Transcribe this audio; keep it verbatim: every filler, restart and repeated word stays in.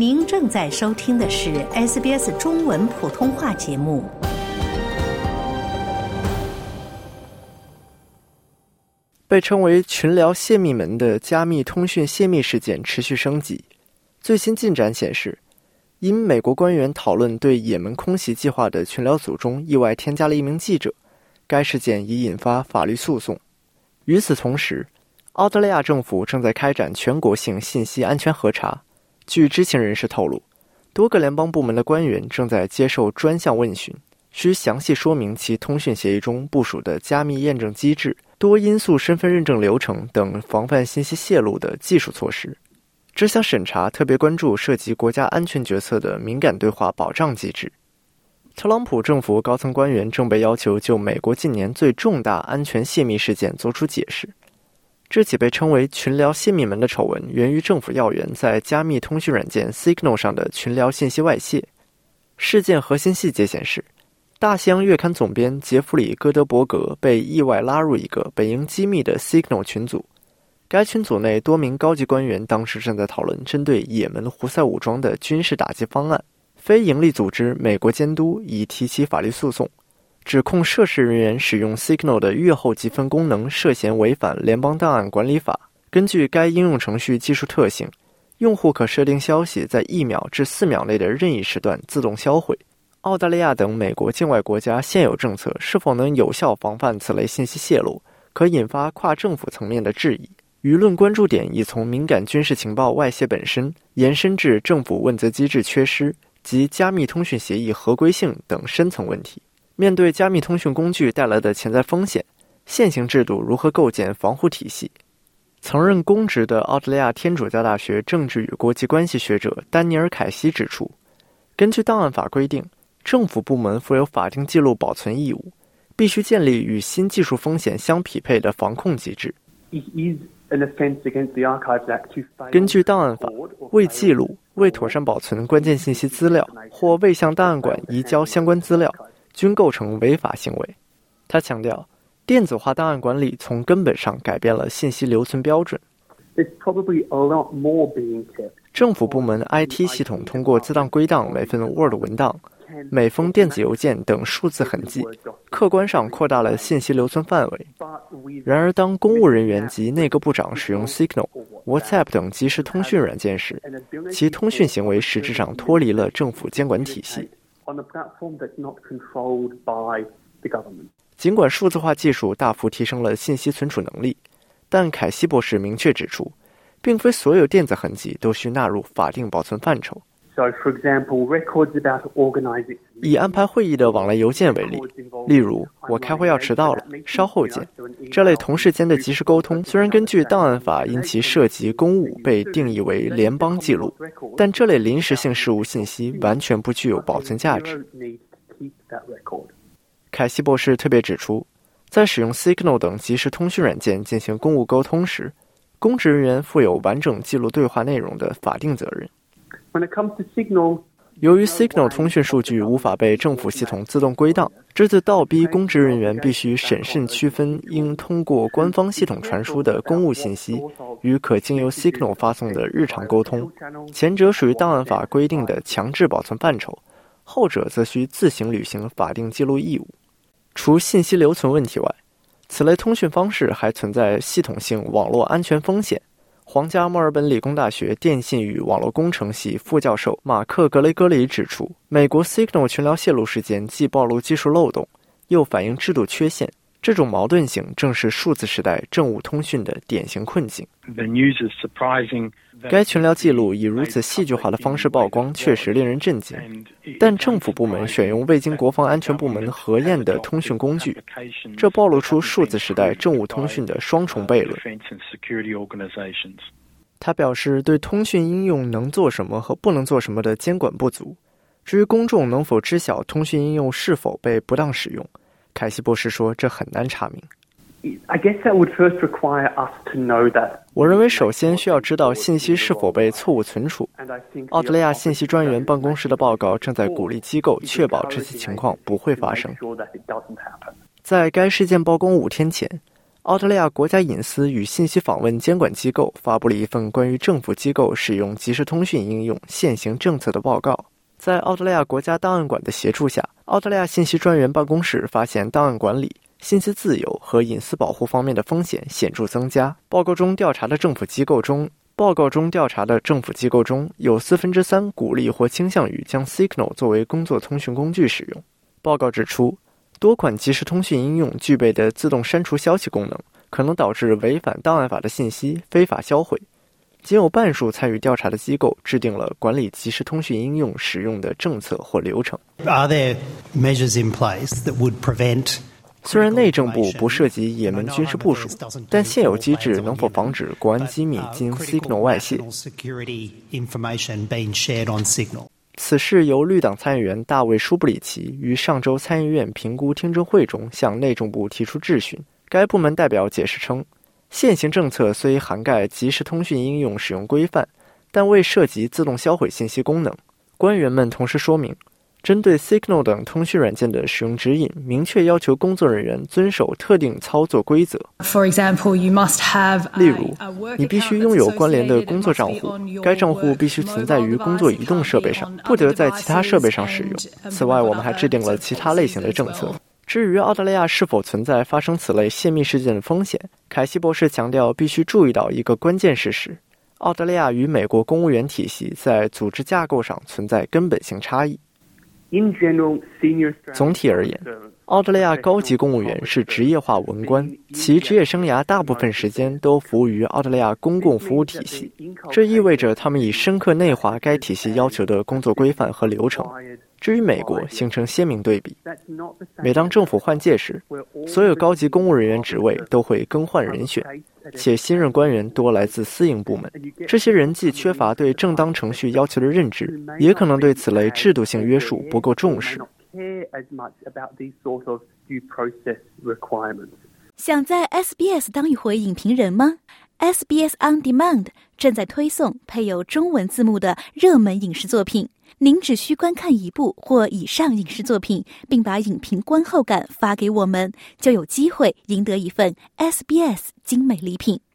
您正在收听的是 S B S 中文普通话节目。 被称为群聊泄密门的加密通讯泄密事件持续升级。最新进展显示，因美国官员讨论对也门空袭计划的群聊组中意外添加了一名记者，该事件已引发法律诉讼。与此同时，澳大利亚政府正在开展全国性信息安全核查。据知情人士透露，多个联邦部门的官员正在接受专项问询，需详细说明其通讯协议中部署的加密验证机制、多因素身份认证流程等防范信息泄露的技术措施。这项审查特别关注涉及国家安全决策的敏感对话保障机制。特朗普政府高层官员正被要求就美国近年最重大安全泄密事件作出解释。这起被称为群聊泄密门的丑闻源于政府要员在加密通讯软件 Signal 上的群聊信息外泄。事件核心细节显示，大西洋月刊总编杰弗里·戈德伯格被意外拉入一个本应机密的 Signal 群组。该群组内多名高级官员当时正在讨论针对也门胡塞武装的军事打击方案。非营利组织美国监督已提起法律诉讼，指控涉事人员使用 Signal 的阅后积分功能涉嫌违反联邦档案管理法。根据该应用程序技术特性，用户可设定消息在一秒至四秒内的任意时段自动销毁。澳大利亚等美国境外国家现有政策是否能有效防范此类信息泄露，可引发跨政府层面的质疑。舆论关注点已从敏感军事情报外泄本身，延伸至政府问责机制缺失及加密通讯协议合规性等深层问题。面对加密通讯工具带来的潜在风险，现行制度如何构建防护体系？曾任公职的澳大利亚天主教大学政治与国际关系学者丹尼尔·凯西指出，根据档案法规定，政府部门负有法定记录保存义务，必须建立与新技术风险相匹配的防控机制。根据档案法，未记录、未妥善保存关键信息资料或未向档案馆移交相关资料，均构成违法行为。他强调，电子化档案管理从根本上改变了信息留存标准。政府部门 I T 系统通过自动归档每份 Word 文档、每封电子邮件等数字痕迹，客观上扩大了信息留存范围。然而，当公务人员及内阁部长使用 Signal、WhatsApp 等即时通讯软件时，其通讯行为实质上脱离了政府监管体系。尽管数字化技术大幅提升了信息存储能力，但凯西博士明确指出，并非所有电子痕迹都需纳入法定保存范畴。以安排会议的往来邮件为例，例如我开会要迟到了，稍后见，这类同事间的即时沟通，虽然根据档案法因其涉及公务被定义为联邦记录，但这类临时性事务信息完全不具有保存价值。凯西博士特别指出，在使用 Signal 等即时通讯软件进行公务沟通时，公职人员负有完整记录对话内容的法定责任。由于 Signal 通讯数据无法被政府系统自动归档，这就倒逼公职人员必须审慎区分应通过官方系统传输的公务信息与可经由 Signal 发送的日常沟通，前者属于档案法规定的强制保存范畴，后者则需自行履行法定记录义务。除信息留存问题外，此类通讯方式还存在系统性网络安全风险。皇家墨尔本理工大学电信与网络工程系副教授马克·格雷戈里指出，美国 Signal 群聊泄露事件既暴露技术漏洞，又反映制度缺陷，这种矛盾性正是数字时代政务通讯的典型困境。该群聊记录以如此戏剧化的方式曝光，确实令人震惊。但政府部门选用未经国防安全部门核验的通讯工具，这暴露出数字时代政务通讯的双重悖论。他表示，对通讯应用能做什么和不能做什么的监管不足。至于公众能否知晓通讯应用是否被不当使用，凯西博士说，这很难查明。我认为首先需要知道信息是否被错误存储。澳大利亚信息专员办公室的报告正在鼓励机构确保这些情况不会发生。在该事件曝光五天前， 澳大利亚国家隐私与信息访问监管机构发布了一份关于政府机构使用即时通讯应用现行政策的报告。在澳大利亚国家档案馆的协助下，澳大利亚信息专员办公室发现档案管理、信息自由和隐私保护方面的风险显著增加。报告中调查的政府机构中，报告中调查的政府机构中有四分之三鼓励或倾向于将 Signal 作为工作通讯工具使用。报告指出，多款即时通讯应用具备的自动删除消息功能，可能导致违反档案法的信息非法销毁。仅有半数参与调查的机构制定了管理即时通讯应用使用的政策或流程。 Are there measures in place that would prevent 虽然内政部不涉及也门军事部署，但现有机制能否防止国安机密经 Signal 外泄？此事由绿党参议员大卫·舒布里奇于上周参议院评估听证会中向内政部提出质询。该部门代表解释称，现行政策虽涵盖即时通讯应用使用规范，但未涉及自动销毁信息功能。官员们同时说明，针对 Signal 等通讯软件的使用指引，明确要求工作人员遵守特定操作规则。 For example, you must have a, 例如，你必须拥有关联的工作账户，该账户必须存在于工作移动设备上，不得在其他设备上使用。此外，我们还制定了其他类型的政策。至于澳大利亚是否存在发生此类泄密事件的风险，凯西博士强调必须注意到一个关键事实：澳大利亚与美国公务员体系在组织架构上存在根本性差异。总体而言，澳大利亚高级公务员是职业化文官，其职业生涯大部分时间都服务于澳大利亚公共服务体系，这意味着他们已深刻内化该体系要求的工作规范和流程。至于美国，形成鲜明对比。每当政府换届时，所有高级公务人员职位都会更换人选，且新任官员多来自私营部门。这些人既缺乏对正当程序要求的认知，也可能对此类制度性约束不够重视。 想在 S B S 当一回影评人吗？ S B S On Demand 正在推送配有中文字幕的热门影视作品。您只需观看一部或以上影视作品，并把影评观后感发给我们，就有机会赢得一份 S B S 精美礼品。